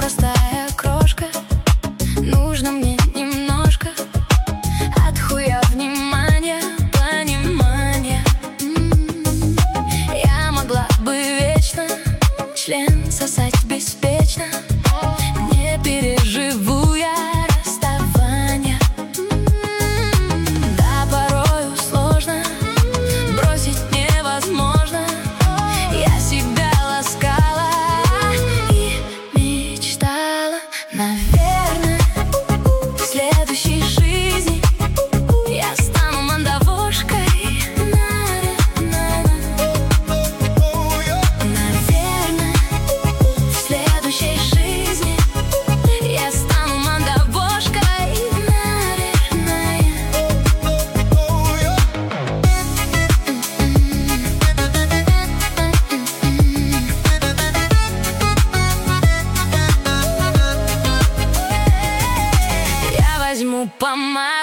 простая крошка. Нужно мне немножко от хуя внимания, понимания. Я могла бы вечно член сосать беспечно. Не переживу я расставания. Да, порою сложно, бросить невозможно. Я себя ласкала и мечтала. Наверное, в следующей жизни я стану мандавошкой. Наверное, в следующей жизни я стану мандавошкой, наверное. Я возьму помаду